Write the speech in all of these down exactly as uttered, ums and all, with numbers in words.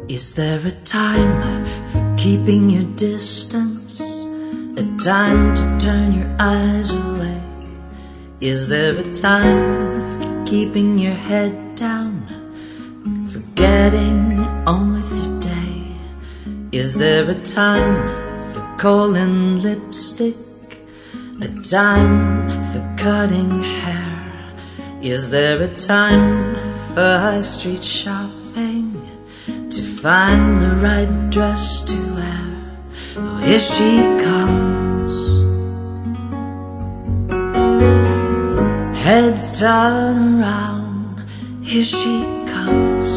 Is there a time for keeping your distance? A time to turn your eyes away? Is there a time for keeping your head down, for getting on with your day? Is there a time for calling lipstick? A time for cutting hair? Is there a time for high street shopping, to find the right dress to wear? Oh, here she comes, heads turn around, here she comes,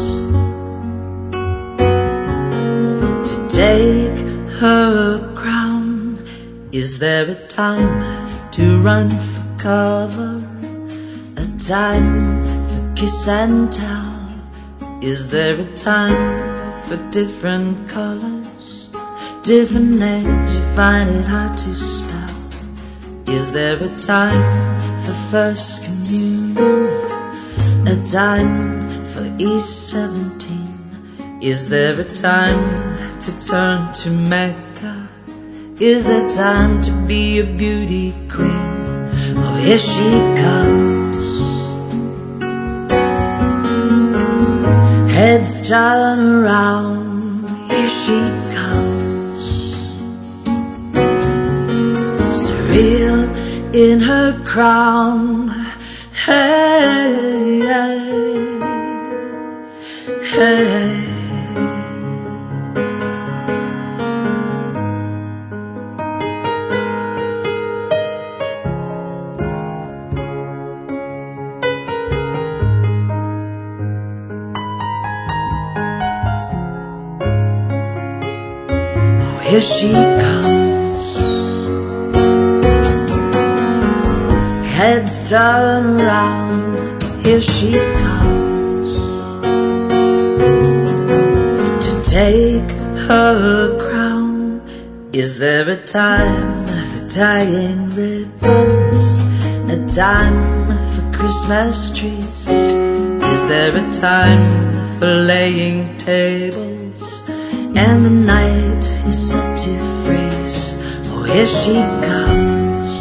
to take her crown. Is there a time to run for cover? A time for kiss and tell? Is there a time for different colors, different names you find it hard to spell? Is there a time for first communion? A time for East seventeen? Is there a time to turn to Mecca? Is there time to be a beauty queen? Oh, here she comes, heads turn around, here she comes, surreal in her crown. Hey, hey, hey. Here she comes, heads turn around, here she comes, to take her crown. Is there a time for tying ribbons? A time for Christmas trees? Is there a time for laying tables, and the night is set to freeze? Oh, here she comes,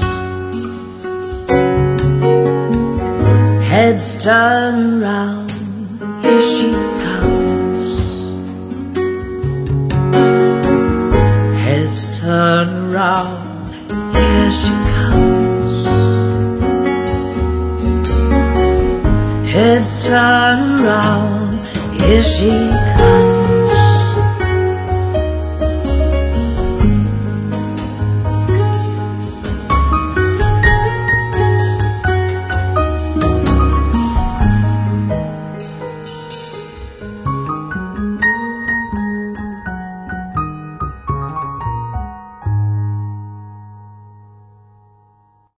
heads turn round, here she comes, heads turn round, here she comes, heads turn round, here she comes.